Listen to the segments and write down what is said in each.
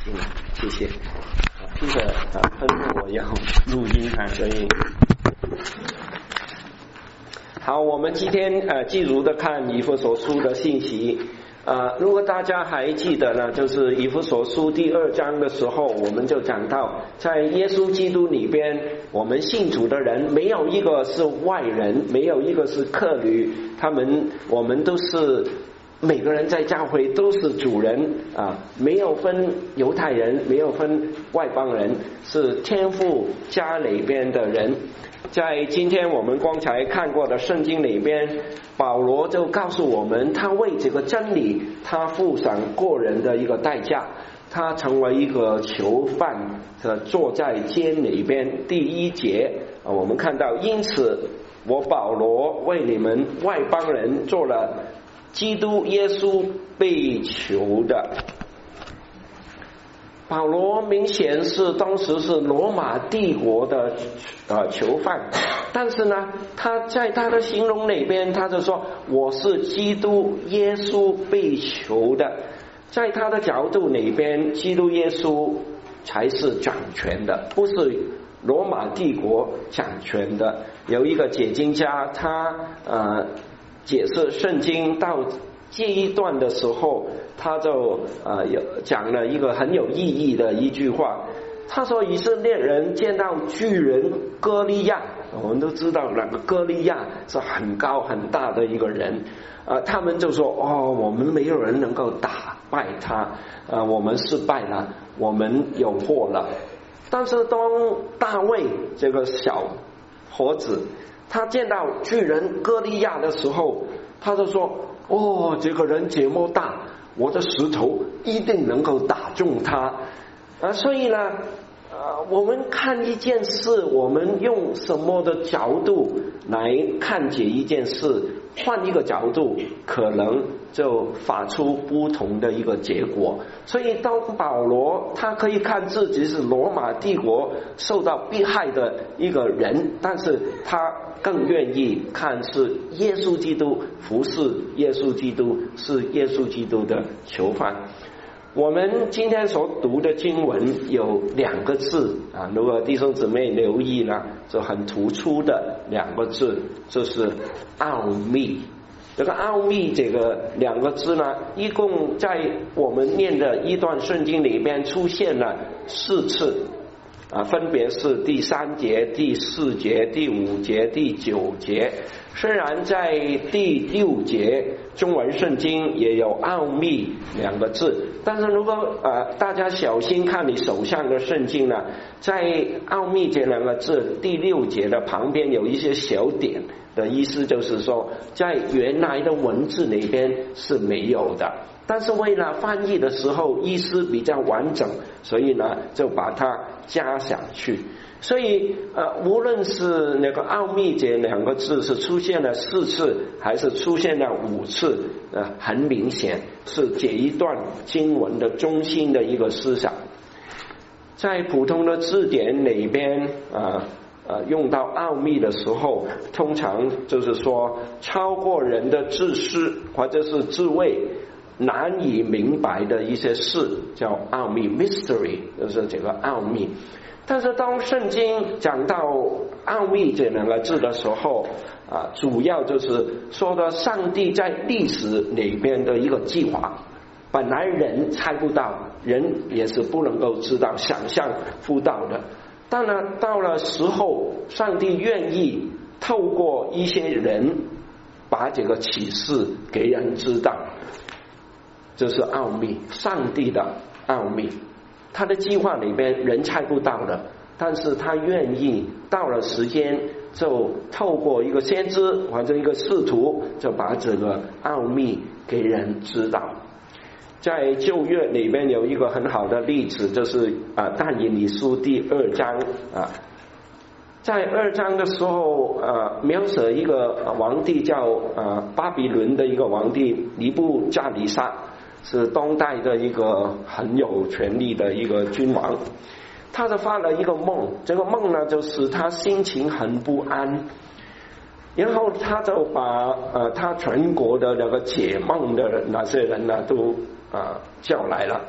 谢谢。这个吩咐我要录音所以好，我们今天继续的看以弗所书的信息。如果大家还记得呢，就是以弗所书第2章的时候，我们就讲到，在耶稣基督里边，我们信主的人没有一个是外人，没有一个是客旅，我们都是每个人在教会都是主人没有分犹太人，没有分外邦人，是天父家里边的人。在今天我们刚才看过的圣经里边，保罗就告诉我们，他为这个真理他付上过人的一个代价，他成为一个囚犯，坐在监里边。第1节我们看到，因此我保罗为你们外邦人做了基督耶稣被囚的。保罗明显是当时是罗马帝国的囚犯，但是呢，他在他的形容里边，他就说我是基督耶稣被囚的。在他的角度里边，基督耶稣才是掌权的，不是罗马帝国掌权的。有一个解经家，他解释圣经到这一段的时候，他就讲了一个很有意义的一句话。他说以色列人见到巨人歌利亚，我们都知道那个歌利亚是很高很大的一个人，他们就说我们没有人能够打败他，我们失败了，我们有祸了。但是当大卫这个小伙子他见到巨人歌利亚的时候，他就说这个人这么大，我的石头一定能够打中他。所以呢我们看一件事，我们用什么的角度来看解一件事，换一个角度可能就发出不同的一个结果。所以当保罗他可以看自己是罗马帝国受到迫害的一个人，但是他更愿意看是耶稣基督，服侍耶稣基督，是耶稣基督的囚犯。我们今天所读的经文有2个字如果弟兄姊妹留意呢，就很突出的2个字，就是奥秘。这个奥秘这个2个字呢，一共在我们念的一段圣经里边出现了4次分别是第3节、第4节、第5节、第9节。虽然在第6节中文圣经也有奥秘2个字，但是如果大家小心看你手上的圣经呢，在奥秘这2个字第6节的旁边有一些小点的意思，就是说在原来的文字里边是没有的，但是为了翻译的时候意思比较完整，所以呢就把它加上去。所以无论是那个奥秘这2个字是出现了4次还是出现了5次，很明显是这一段经文的中心的一个思想。在普通的字典里边用到奥秘的时候，通常就是说超过人的知识或者是智慧难以明白的一些事叫奥秘 mystery， 就是这个奥秘。但是当圣经讲到奥秘这2个字的时候主要就是说的上帝在历史里边的一个计划，本来人猜不到，人也是不能够知道想象不到的，当然到了时候上帝愿意透过一些人把这个启示给人知道，这是奥秘，上帝的奥秘。他的计划里边人猜不到的，但是他愿意到了时间就透过一个先知或者一个使徒就把这个奥秘给人知道。在旧约里边有一个很好的例子，就是但以理书第2章在2章的时候描写一个皇帝叫巴比伦的一个皇帝尼布加尼撒，是当代的一个很有权力的一个君王。他就发了一个梦，这个梦呢就使他心情很不安，然后他就把他全国的那个解梦的那些人呢都叫来了，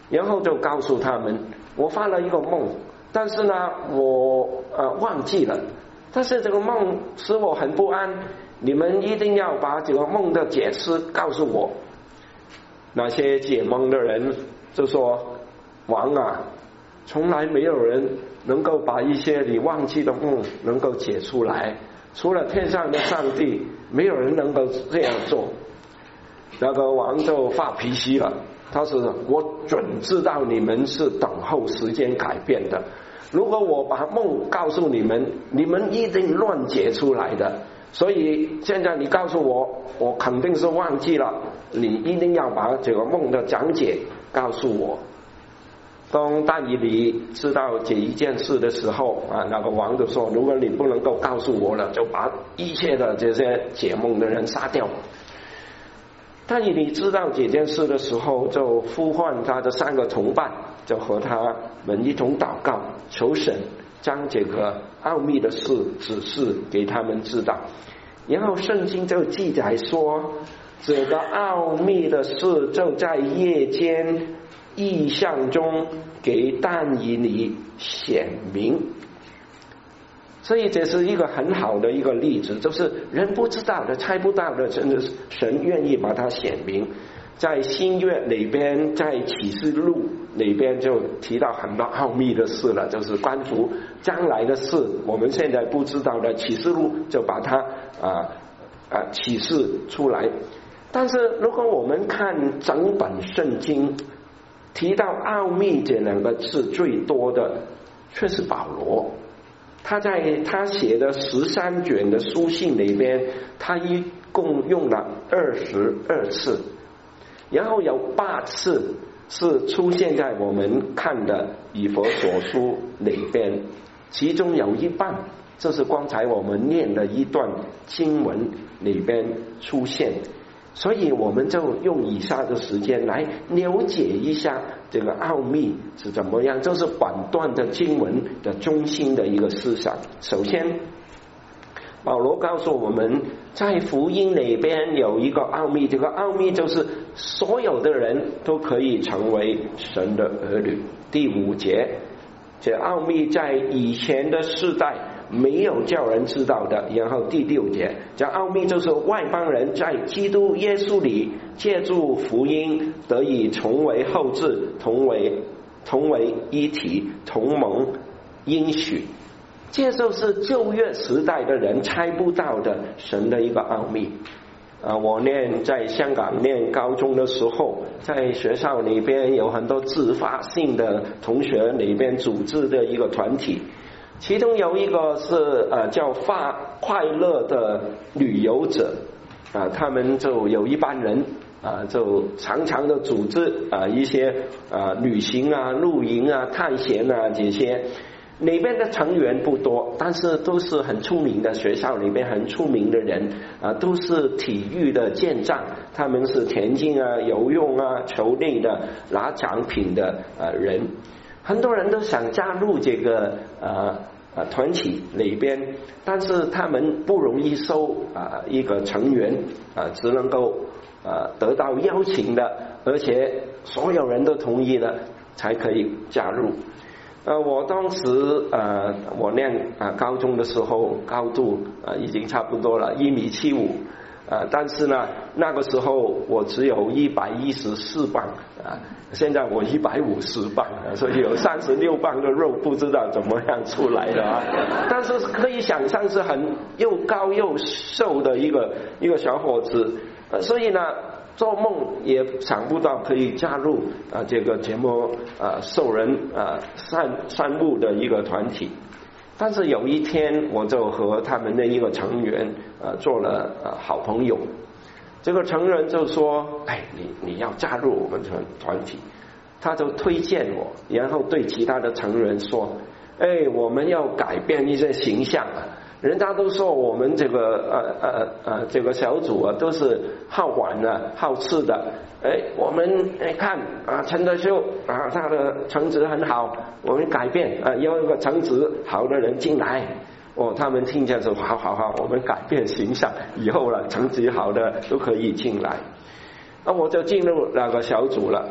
然后就告诉他们，我发了一个梦，但是呢我忘记了，但是这个梦使我很不安，你们一定要把这个梦的解释告诉我。那些解梦的人就说，王啊，从来没有人能够把一些你忘记的梦能够解出来，除了天上的上帝，没有人能够这样做。那个王就发脾气了，他说，我准知道你们是等候时间改变的，如果我把梦告诉你们，你们一定乱解出来的，所以现在你告诉我，我肯定是忘记了，你一定要把这个梦的讲解告诉我。当但以理知道这一件事的时候那个王就说，如果你不能够告诉我了，就把一切的这些解梦的人杀掉。但以理知道这件事的时候，就呼唤他的3个同伴，就和他们一同祷告，求神将这个奥秘的事指示给他们知道。然后圣经就记载说，这个奥秘的事就在夜间异象中给但以理显明。所以这是一个很好的一个例子，就是人不知道的、猜不到的，真的是神愿意把它显明。在新约里边，在启示录里边就提到很多奥秘的事了，就是关乎将来的事，我们现在不知道的，启示录就把它启示出来。但是如果我们看整本圣经，提到奥秘这2个字最多的却是保罗。他在他写的13卷的书信里边，他一共用了22次，然后有8次是出现在我们看的以弗所书里边，其中有一半这是刚才我们念的一段经文里边出现。所以我们就用以下的时间来了解一下这个奥秘是怎么样，这是本段的经文的中心的一个思想。首先保罗告诉我们，在福音里边有一个奥秘，这个奥秘就是所有的人都可以成为神的儿女。第5节，这奥秘在以前的世代没有叫人知道的。然后第6节，这奥秘就是外邦人在基督耶稣里借助福音得以重为后嗣，同为一体，同盟应许。这就是旧约时代的人猜不到的神的一个奥秘。我在香港念高中的时候，在学校里边有很多自发性的同学里边组织的一个团体，其中有一个是叫快乐的旅游者他们就有一班人就常常的组织一些旅行露营探险这些。里边的成员不多，但是都是很出名的，学校里面很出名的人都是体育的健将，他们是田径游泳球类的拿奖品的人。很多人都想加入这个团体里边，但是他们不容易收一个成员只能够得到邀请的，而且所有人都同意了才可以加入。我当时我念高中的时候，高度已经差不多了1.75米，但是呢那个时候我只有114磅现在我150磅所以有36磅的肉不知道怎么样出来的但是可以想象是很又高又瘦的一个小伙子，所以呢做梦也想不到可以加入这个节目受人散步的一个团体。但是有一天我就和他们的一个成员做了好朋友。这个成员就说你要加入我们团体，他就推荐我，然后对其他的成员说我们要改变一些形象人家都说我们这个小组都是好玩的好吃的，我们看陈德秀他的成绩很好，我们改变要一个成绩好的人进来。他们听见说好，我们改变形象，以后了成绩好的都可以进来。我就进入那个小组了。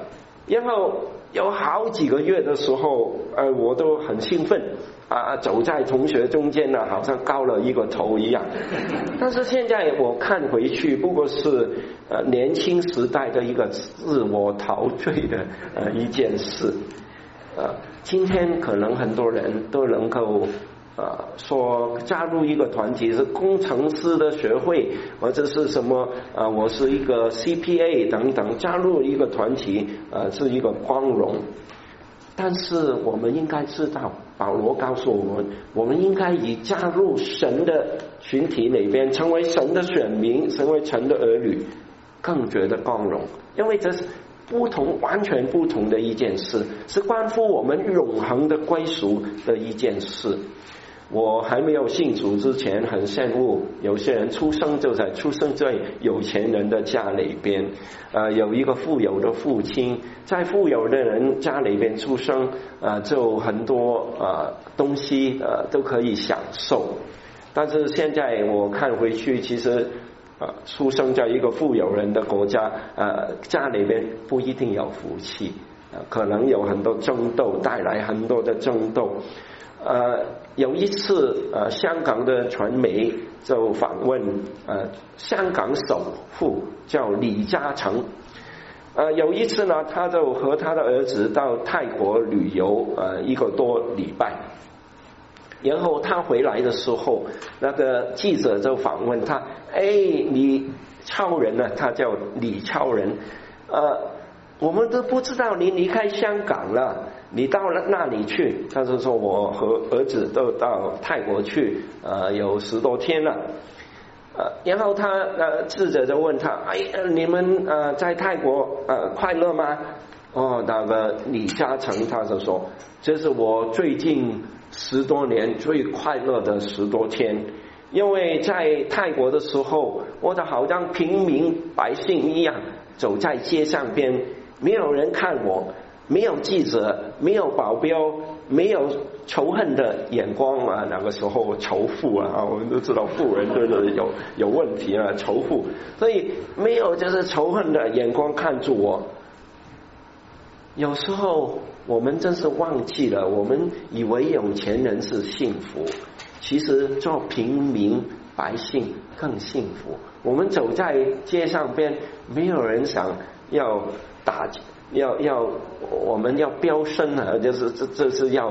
然后有好几个月的时候，我都很兴奋走在同学中间呢，好像高了一个头一样。但是现在我看回去，不过是年轻时代的一个自我陶醉的一件事。今天可能很多人都能够说加入一个团体是工程师的学会，或者是什么我是一个 CPA 等等，加入一个团体是一个光荣。但是我们应该知道，保罗告诉我们，我们应该以加入神的群体里边，成为神的选民，成为神的儿女，更觉得光荣，因为这是完全不同的一件事，是关乎我们永恒的归属的一件事。我还没有信主之前，很羡慕有些人出生在有钱人的家里边，有一个富有的父亲，在富有的人家里边出生，就很多东西都可以享受。但是现在我看回去，其实出生在一个富有人的国家，家里边不一定有福气，可能有很多争斗，带来很多的争斗。有一次香港的传媒就访问香港首富叫李嘉诚。有一次呢，他就和他的儿子到泰国旅游1个多礼拜，然后他回来的时候，那个记者就访问他，你超人呢？他叫李超人，我们都不知道你离开香港了，你到了那里去？他就说我和儿子都到泰国去，有10多天了。然后他记者就问他，你们在泰国快乐吗？那个李嘉诚他就说，这是我最近10多年最快乐的10多天，因为在泰国的时候，我就好像平民百姓一样，走在街上边，没有人看我，没有记者，没有保镖，没有仇恨的眼光那个时候仇富我们都知道富人都是有问题仇富，所以没有就是仇恨的眼光看住我。有时候我们真是忘记了，我们以为有钱人是幸福，其实做平民百姓更幸福。我们走在街上边，没有人想要我们要飙升就是这是要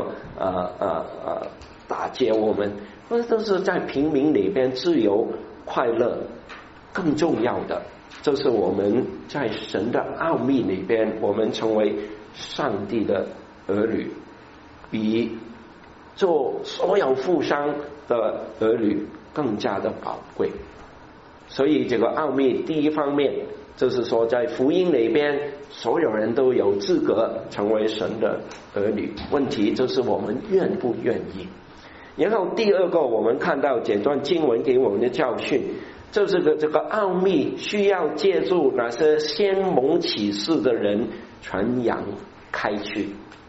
打劫我们，那都是在平民里边自由快乐。更重要的就是我们在神的奥秘里边，我们成为上帝的儿女，比做所有富商的儿女更加的宝贵。所以这个奥秘第一方面就是说，在福音里边所有人都有资格成为神的儿女，问题就是我们愿不愿意。然后第二个，我们看到这段经文给我们的教训，就是这个奥秘需要借助那些先蒙启示的人传扬开去。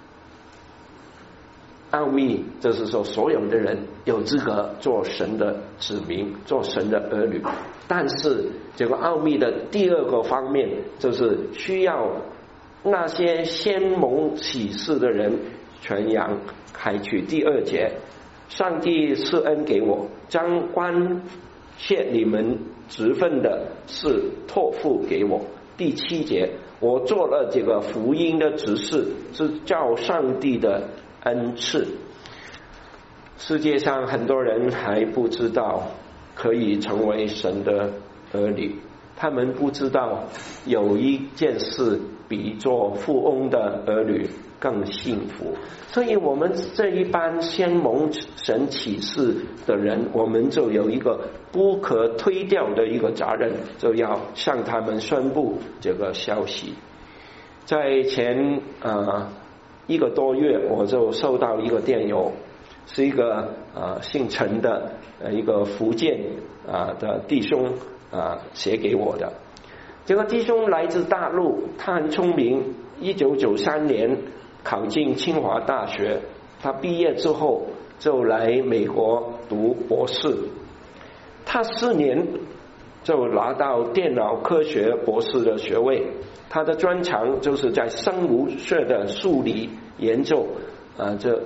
奥秘就是说，所有的人有资格做神的子民，做神的儿女。但是这个奥秘的第二个方面，就是需要那些先蒙启示的人传扬开去。第2节，上帝赐恩给我，将关切你们职分的事托付给我。第7节，我做了这个福音的执事，是照上帝的恩赐。世界上很多人还不知道可以成为神的儿女，他们不知道有一件事比做富翁的儿女更幸福。所以我们这一班先蒙神启示的人，我们就有一个不可推掉的一个责任，就要向他们宣布这个消息。在前1个多月，我就收到一个电邮，是一个姓陈的一个福建的弟兄写给我的。这个弟兄来自大陆，他很聪明，1993年考进清华大学，他毕业之后就来美国读博士。他4年就拿到电脑科学博士的学位。他的专长就是在生物学的数理研究，这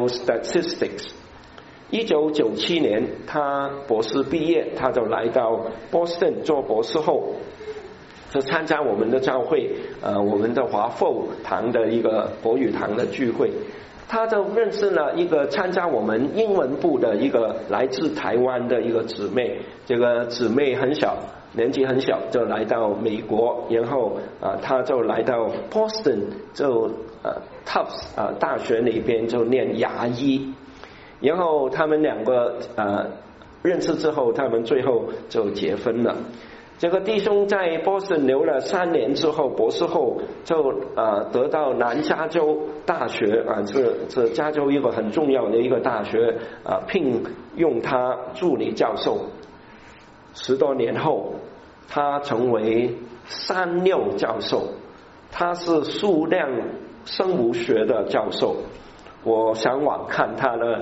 biostatistics。1997年他博士毕业，他就来到 Boston 做博士后，就参加我们的教会，我们的华埠堂的一个国语堂的聚会。他就认识了一个参加我们英文部的一个来自台湾的一个姊妹，这个姊妹很小，年纪很小就来到美国，然后他就来到 Boston 就Tufts 大学里边就念牙医，然后他们两个认识之后，他们最后就结婚了。这个弟兄在波士顿留了3年之后，博士后就得到南加州大学这加州一个很重要的一个大学聘用他助理教授。10多年后，他成为36教授，他是数量生物学的教授。我上网看他的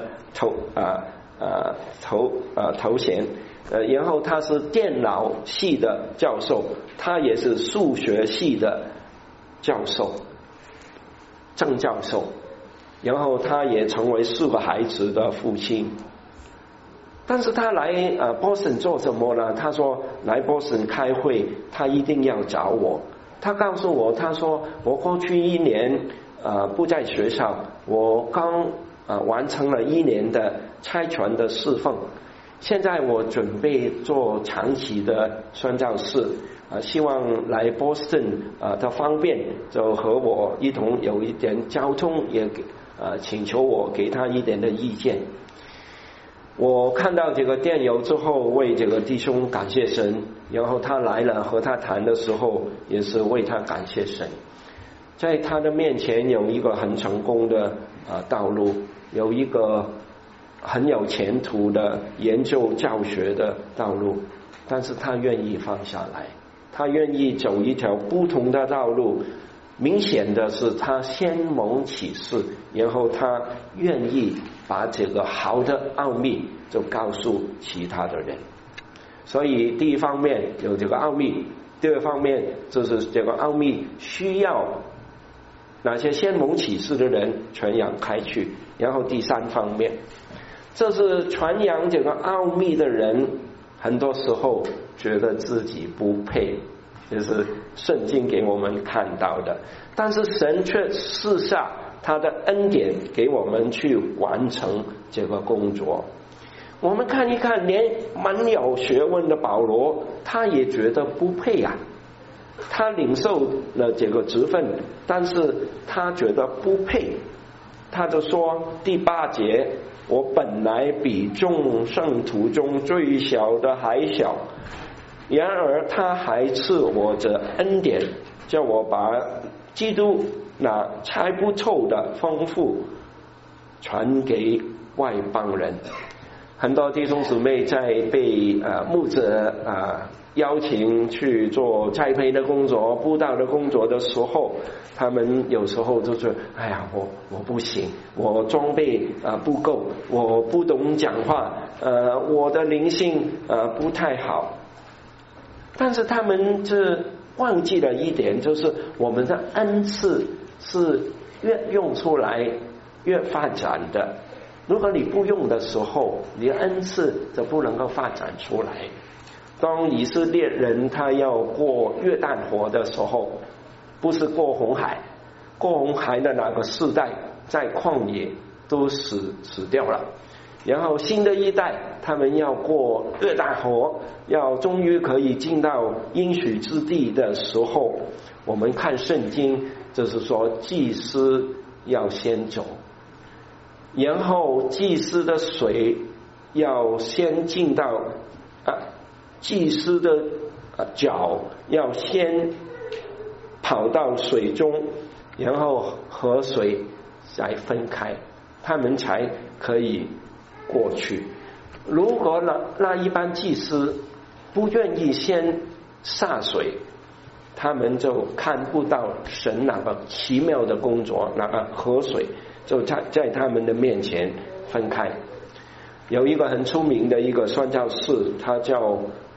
头衔。然后他是电脑系的教授，他也是数学系的教授，正教授。然后他也成为4个孩子的父亲。但是他来Boston 做什么呢？他说来 Boston 开会，他一定要找我。他告诉我，他说我过去1年不在学校，我刚完成了1年的差传的侍奉。现在我准备做长期的宣教士，希望来波士顿的方便，就和我一同有一点交通，也请求我给他一点的意见。我看到这个电邮之后，为这个弟兄感谢神，然后他来了，和他谈的时候也是为他感谢神。在他的面前有一个很成功的道路，有一个很有前途的研究教学的道路，但是他愿意放下来，他愿意走一条不同的道路。明显的是他先蒙启示，然后他愿意把这个好的奥秘就告诉其他的人。所以第一方面有这个奥秘，第二方面就是这个奥秘需要那些先蒙启示的人传扬开去。然后第3方面，这是传扬这个奥秘的人很多时候觉得自己不配，就是圣经给我们看到的。但是神却赐下他的恩典给我们去完成这个工作。我们看一看，连蛮有学问的保罗他也觉得不配啊，他领受了这个职分，但是他觉得不配。他就说第8节，我本来比众圣徒中最小的还小，然而他还赐我这恩典，叫我把基督那猜不透的丰富传给外邦人。很多弟兄姊妹在被牧者邀请去做栽培的工作、布道的工作的时候，他们有时候就是哎呀，我不行，我装备不够，我不懂讲话，我的灵性不太好。但是他们是忘记了一点，就是我们的恩赐是越用出来越发展的。如果你不用的时候，你的恩赐就不能够发展出来。当以色列人他要过约旦河的时候，不是过红海，过红海的那个世代在旷野都死掉了，然后新的一代他们要过约旦河，要终于可以进到应许之地的时候，我们看圣经就是说祭司要先走，然后祭司的水要先进到祭司的脚要先跑到水中，然后河水再分开，他们才可以过去。如果那一般祭司不愿意先下水，他们就看不到神那个奇妙的工作，那个河水就在他们的面前分开。有一个很出名的一个宣教士，他叫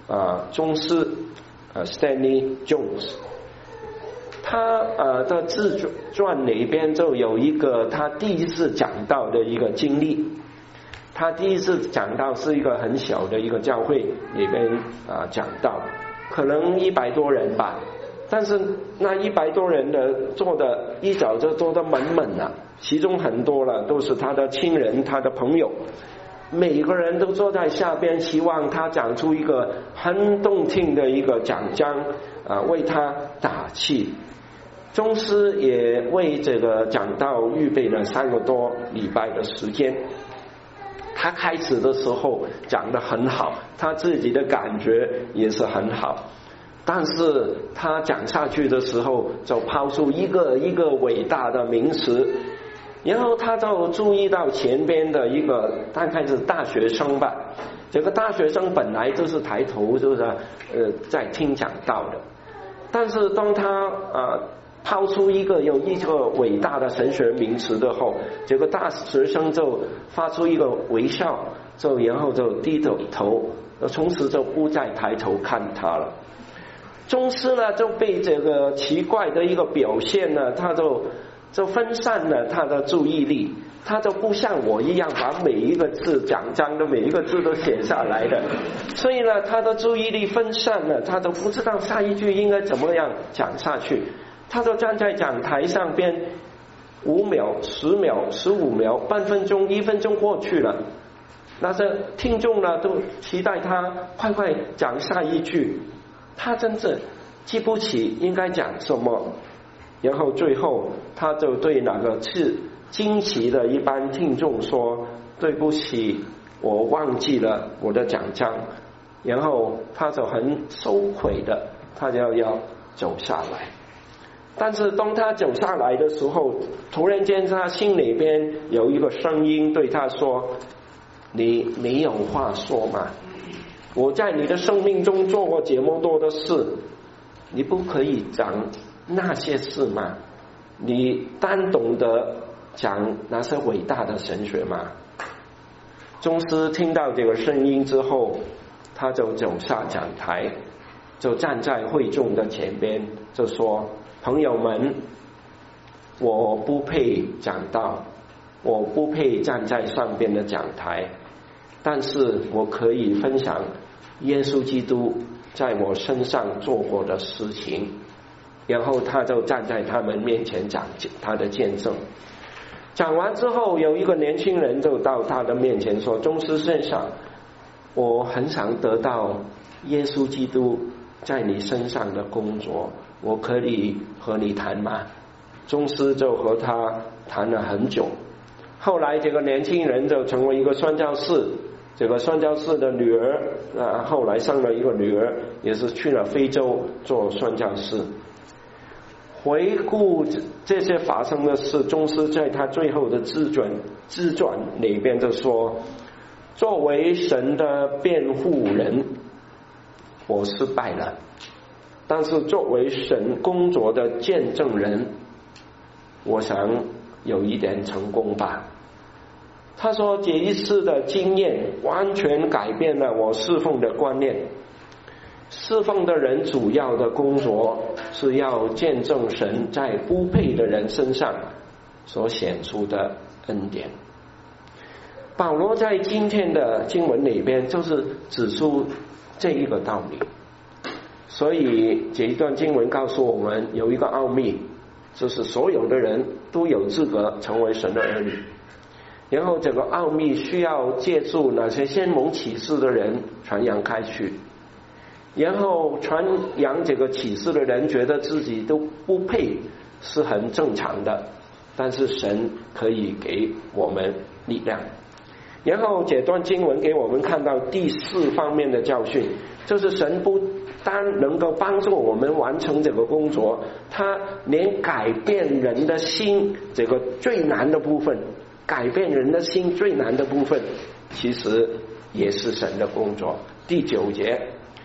宗师Stanley Jones， 他的自传里边就有一个他第一次讲到的一个经历。他第一次讲到是一个很小的一个教会里边讲到，可能100多人吧，但是那100多人的坐的一早就坐得满满了，其中很多了都是他的亲人他的朋友，每个人都坐在下边，希望他讲出一个很动听的一个讲章为他打气。宗师也为这个讲道预备了3个多礼拜的时间。他开始的时候讲得很好，他自己的感觉也是很好，但是他讲下去的时候就抛出一个一个伟大的名词，然后他就注意到前边的一个大概是大学生吧，这个大学生本来就是抬头就是在听讲道的，但是当他抛出有一个伟大的神学名词的后，这个大学生就发出一个微笑，然后就低着头，从此就不再抬头看他了。宗师呢就被这个奇怪的一个表现呢，他就分散了他的注意力，他就不像我一样把每一个字讲章的每一个字都写下来的，所以呢他的注意力分散了，他都不知道下一句应该怎么样讲下去。他就站在讲台上边，5秒、10秒、15秒、半分钟、1分钟过去了，那些听众呢都期待他快快讲下一句，他真是记不起应该讲什么，然后最后他就对那个是惊奇的一般听众说：“对不起，我忘记了我的讲章。”然后他就很羞愧的，他就要走下来。但是当他走下来的时候，突然间他心里边有一个声音对他说：“你没有话说吗？我在你的生命中做过这么多的事，你不可以讲那些事吗？你单懂得讲那些伟大的神学吗？”宗师听到这个声音之后，他就走下讲台，就站在会众的前边，就说：“朋友们，我不配讲道，我不配站在上边的讲台，但是我可以分享耶稣基督在我身上做过的事情。”然后他就站在他们面前讲他的见证。讲完之后，有一个年轻人就到他的面前说：“宗师先生，我很想得到耶稣基督在你身上的工作，我可以和你谈吗？”宗师就和他谈了很久。后来这个年轻人就成为一个宣教士，这个宣教士的女儿后来生了一个女儿，也是去了非洲做宣教士。回顾这些发生的事，宗师在他最后的自传里边就说：“作为神的辩护人，我失败了，但是作为神工作的见证人，我想有一点成功吧。”他说这一次的经验完全改变了我侍奉的观念。侍奉的人主要的工作是要见证神在不配的人身上所显出的恩典。保罗在今天的经文里边就是指出这一个道理，所以这一段经文告诉我们有一个奥秘，就是所有的人都有资格成为神的儿女，然后这个奥秘需要借助那些先蒙启示的人传扬开去，然后传扬这个启示的人觉得自己都不配是很正常的，但是神可以给我们力量。然后这段经文给我们看到第4方面的教训，就是神不单能够帮助我们完成这个工作，他连改变人的心这个最难的部分，改变人的心最难的部分其实也是神的工作。第9节，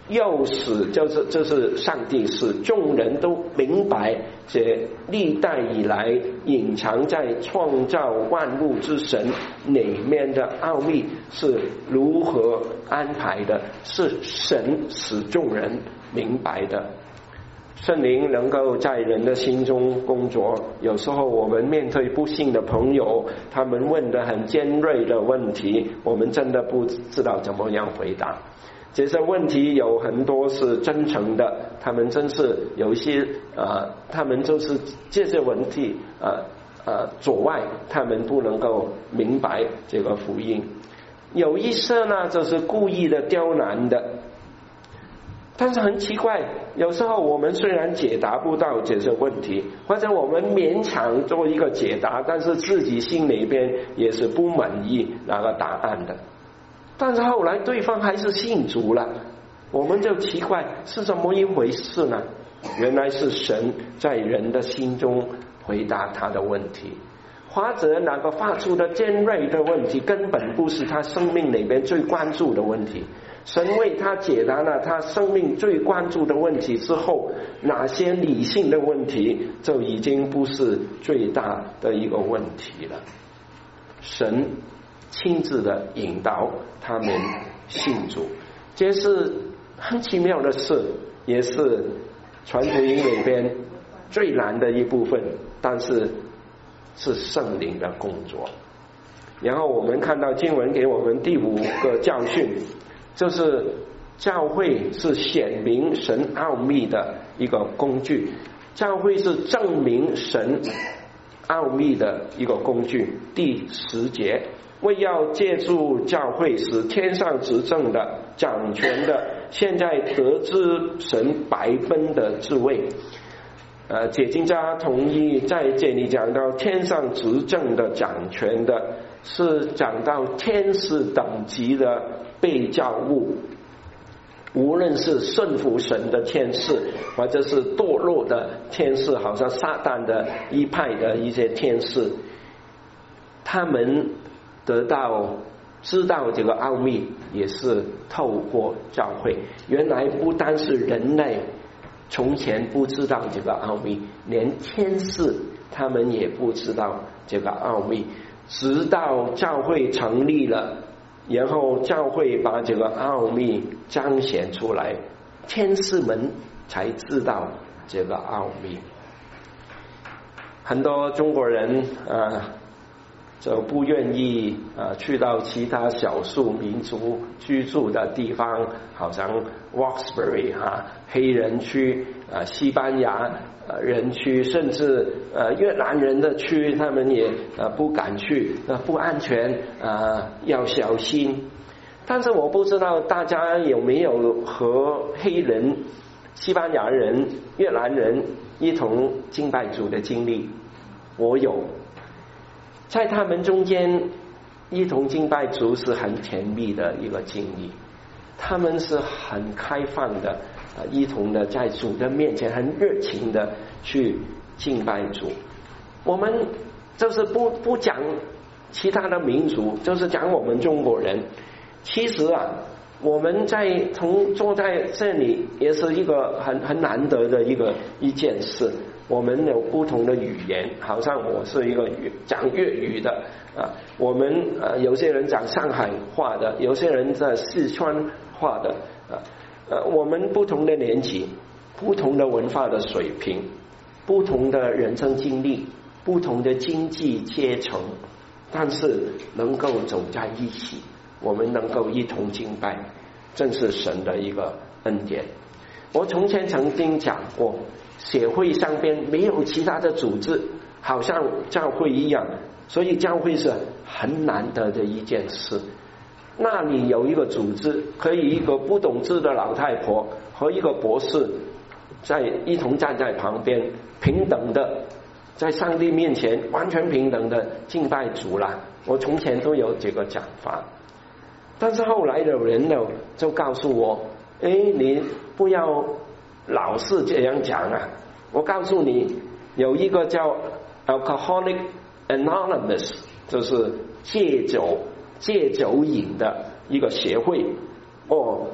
又使就是上帝使众人都明白这历代以来隐藏在创造万物之神里面的奥秘是如何安排的，是神使众人明白的。圣灵能够在人的心中工作，有时候我们面对不幸的朋友，他们问的很尖锐的问题，我们真的不知道怎么样回答。这些问题有很多是真诚的，他们真是有一些他们就是这些问题阻碍他们不能够明白这个福音。有一些呢就是故意的刁难的，但是很奇怪，有时候我们虽然解答不到这些问题，或者我们勉强做一个解答，但是自己心里边也是不满意那个答案的。但是后来对方还是信主了，我们就奇怪是怎么一回事呢？原来是神在人的心中回答他的问题，或者那个发出的尖锐的问题根本不是他生命里边最关注的问题。神为他解答了他生命最关注的问题之后，哪些理性的问题就已经不是最大的一个问题了。神亲自的引导他们信主，这是很奇妙的事，也是传福音里边最难的一部分，但是是圣灵的工作。然后我们看到经文给我们第5个教训，就是教会是显明神奥秘的一个工具，教会是证明神奥秘的一个工具。第10节，为要借助教会使天上执政的掌权的现在得知神百般的智慧。解经家同意在这里讲到天上执政的掌权的，是讲到天使等级的被造物，无论是顺服神的天使，或者是堕落的天使，好像撒旦的一派的一些天使，他们得到知道这个奥秘也是透过教会。原来不单是人类从前不知道这个奥秘，连天使他们也不知道这个奥秘，直到教会成立了，然后教会把这个奥秘彰显出来，天使们才知道这个奥秘。很多中国人就不愿意去到其他少数民族居住的地方，好像 Roxbury 黑人区西班牙人区，甚至越南人的区，他们也不敢去，不安全要小心。但是我不知道大家有没有和黑人、西班牙人、越南人一同敬拜主的经历？我有。在他们中间一同敬拜主是很甜蜜的一个经历，他们是很开放的一同的在主的面前很热情的去敬拜主。我们就是不讲其他的民族，就是讲我们中国人。其实我们坐在这里也是一个很难得的一件事。我们有不同的语言，好像我是一个讲粤语的我们有些人讲上海话的，有些人在四川话的我们不同的年纪，不同的文化的水平，不同的人生经历，不同的经济阶层，但是能够走在一起，我们能够一同敬拜，正是神的一个恩典。我从前曾经讲过，协会上边没有其他的组织，好像教会一样，所以教会是很难得的一件事。那里有一个组织，可以一个不懂字的老太婆和一个博士一同站在旁边，平等的在上帝面前完全平等的敬拜主了。我从前都有这个讲法，但是后来的人呢就告诉我，你不要老是这样讲我告诉你，有一个叫 Alcoholic Anonymous， 就是戒酒瘾的一个协会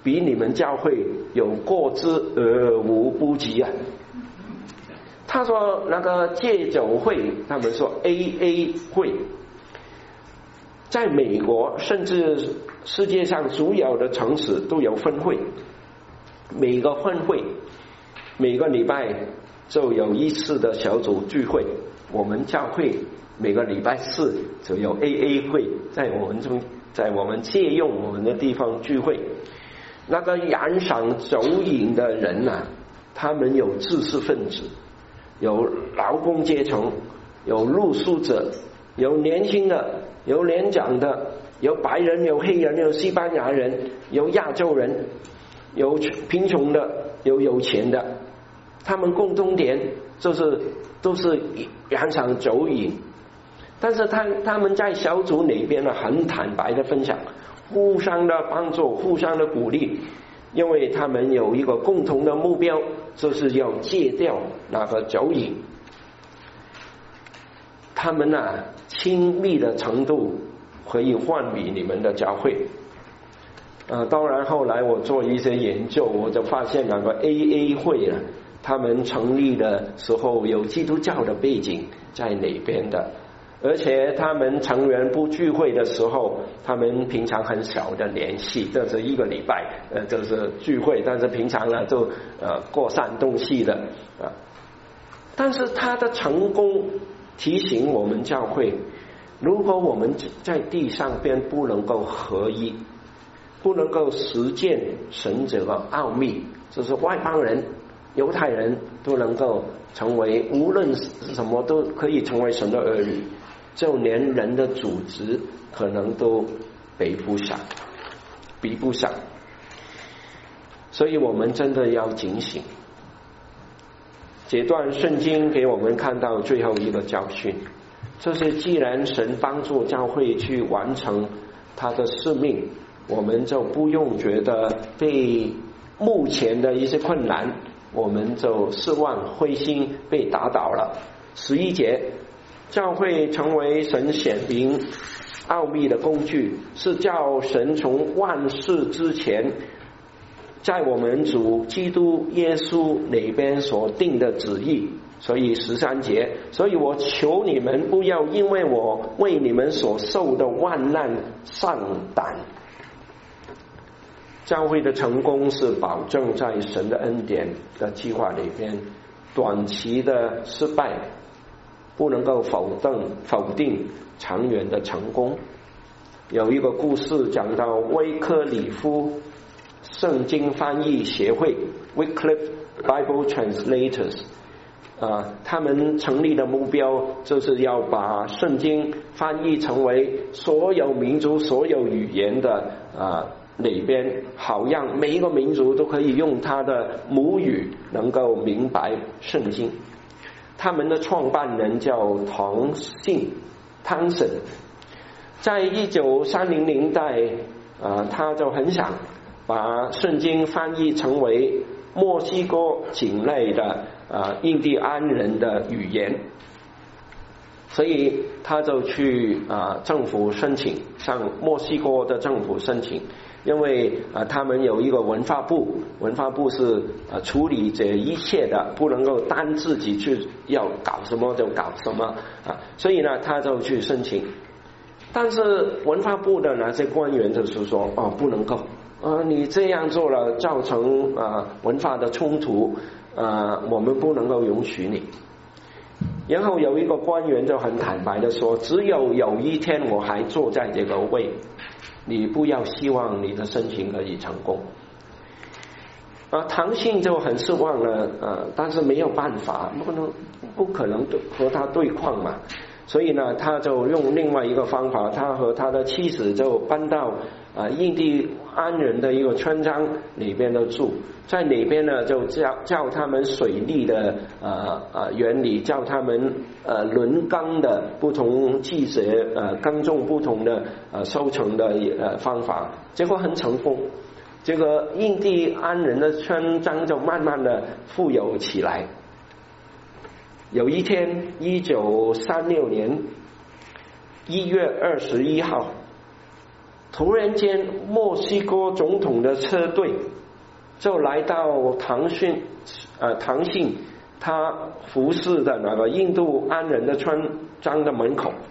比你们教会有过之而无不及啊。他说那个戒酒会，他们说 AA 会，在美国甚至世界上所有的城市都有分会，每个分会每个礼拜就有一次的小组聚会。我们教会每个礼拜四就有 AA 会，在我们借用我们的地方聚会。那个染上酒瘾的人啊，他们有知识分子，有劳工阶层，有露宿者，有年轻的，有年长的，有白人，有黑人，有西班牙人，有亚洲人，有贫穷的，有有钱的。他们共同点就是都是染上酒瘾，但是他们在小组里边呢，很坦白的分享，互相的帮助，互相的鼓励，因为他们有一个共同的目标，就是要戒掉那个酒瘾。他们啊亲密的程度可以换比你们的教会。当然后来我做一些研究，我就发现那个 AA 会啊，他们成立的时候有基督教的背景在那边的，而且他们成员不聚会的时候，他们平常很少的联系，这是一个礼拜就是聚会，但是平常呢就过山东西的啊。但是他的成功提醒我们教会，如果我们在地上边不能够合一，不能够实践神这个奥秘，就是外邦人犹太人都能够成为，无论什么都可以成为神的儿女，就连人的组织可能都比不上。所以我们真的要警醒。这段圣经给我们看到最后一个教训，就是既然神帮助教会去完成他的使命，我们就不用觉得被目前的一些困难我们就失望灰心被打倒了。11节，教会成为神显明奥秘的工具，是叫神从万事之前在我们主基督耶稣那边所定的旨意。所以13节，所以我求你们不要因为我为你们所受的患难丧胆。教会的成功是保证在神的恩典的计划里边，短期的失败不能够否定长远的成功。有一个故事讲到威克里夫圣经翻译协会 Wycliffe Bible Translators，他们成立的目标就是要把圣经翻译成为所有民族所有语言的里边，好让每一个民族都可以用他的母语能够明白圣经。他们的创办人叫汤森，在1930年代他就很想把圣经翻译成为墨西哥境内的印第安人的语言，所以他就去政府申请，向墨西哥的政府申请，因为他们有一个文化部是处理这一切的，不能够单自己去要搞什么就搞什么所以呢他就去申请。但是文化部的那些官员就是说不能够你这样做了造成文化的冲突我们不能够允许你。然后有一个官员就很坦白的说，只有一天我还坐在这个位，你不要希望你的申请可以成功。唐信就很失望了但是没有办法，不可能和他对抗嘛，所以呢他就用另外一个方法，他和他的妻子就搬到印第安人的一个村庄里边的住，在里边呢就教他们水利的原理，教他们轮耕的不同季节耕种不同的收成的方法，结果很成功。这个印第安人的村庄就慢慢的富有起来。有一天1936年1月21号突然间墨西哥总统的车队就来到唐信他服侍的那个印度安人的村庄的门口。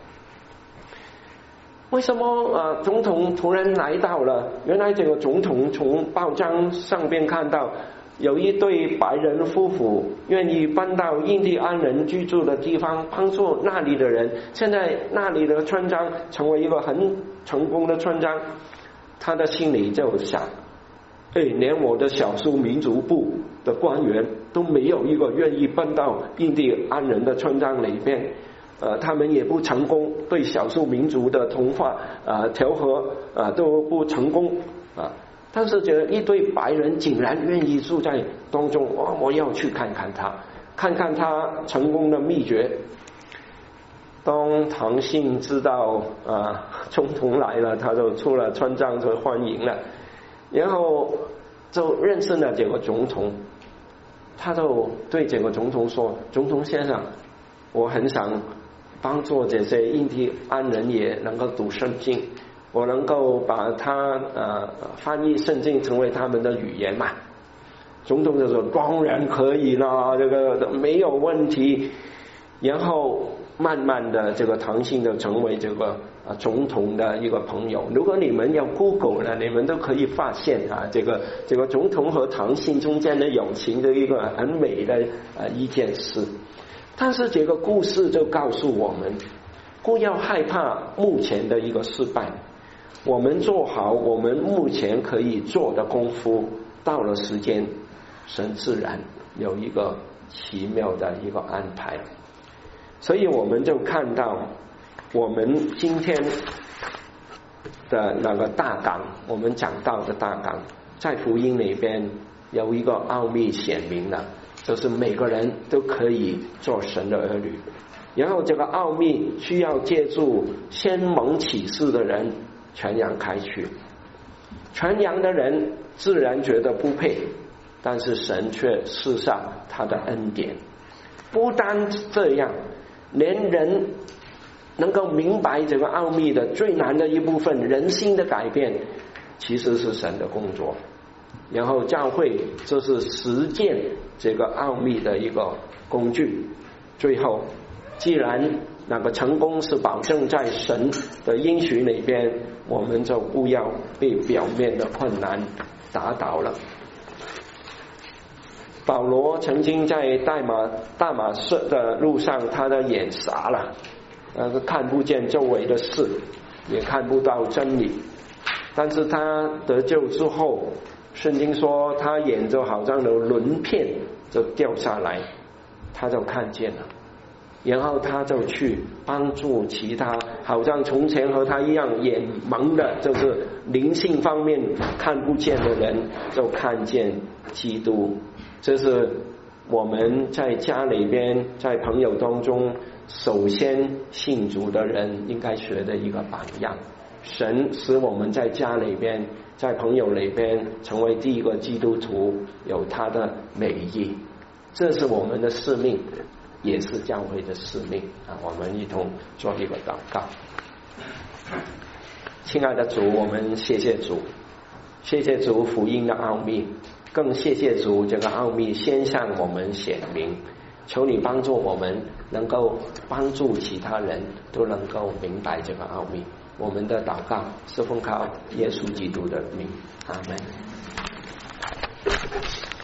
为什么总统突然来到了？原来这个总统从报章上边看到有一对白人夫妇愿意搬到印第安人居住的地方，帮助那里的人。现在那里的村庄成为一个很成功的村庄，他的心里就想，连我的少数民族部的官员都没有一个愿意搬到印第安人的村庄里边，他们也不成功，对少数民族的同化调和都不成功但是这一对白人竟然愿意住在当中，我要去看看他成功的秘诀。当唐信知道总统来了，他就出了村庄就欢迎了，然后就认识了这个总统。他就对这个总统说，总统先生，我很想帮助这些印第安人也能够读圣经，我能够把它翻译圣经成为他们的语言嘛。总统就说当然可以啦，这个没有问题。然后慢慢的这个唐信就成为这个总统的一个朋友。如果你们要 Google 呢，你们都可以发现这个总统和唐信中间的友情的一个很美的一件事。但是这个故事就告诉我们，不要害怕目前的一个失败，我们做好我们目前可以做的功夫，到了时间，神自然有一个奇妙的一个安排。所以我们就看到我们今天的那个大纲，我们讲到的大纲在福音里边有一个奥秘显明了，就是每个人都可以做神的儿女。然后这个奥秘需要借助先蒙启示的人传扬开去，传扬的人自然觉得不配，但是神却赐下他的恩典。不单这样，连人能够明白这个奥秘的最难的一部分，人心的改变，其实是神的工作。然后教会就是实践这个奥秘的一个工具。最后，既然那个成功是保证在神的应许里边，我们就不要被表面的困难打倒了。保罗曾经在大马色的路上，他的眼瞎了，看不见周围的事，也看不到真理。但是他得救之后，圣经说他眼就好像有鳞片就掉下来，他就看见了。然后他就去帮助其他好像从前和他一样眼盲的，就是灵性方面看不见的人，就看见基督。这是我们在家里边在朋友当中首先信主的人应该学的一个榜样。神使我们在家里边在朋友里边成为第一个基督徒，有他的美意，这是我们的使命，也是教会的使命我们一同做一个祷告。亲爱的主，我们谢谢主，谢谢主福音的奥秘，更谢谢主这个奥秘先向我们显明。求你帮助我们能够帮助其他人都能够明白这个奥秘。我们的祷告是奉靠耶稣基督的名，阿们。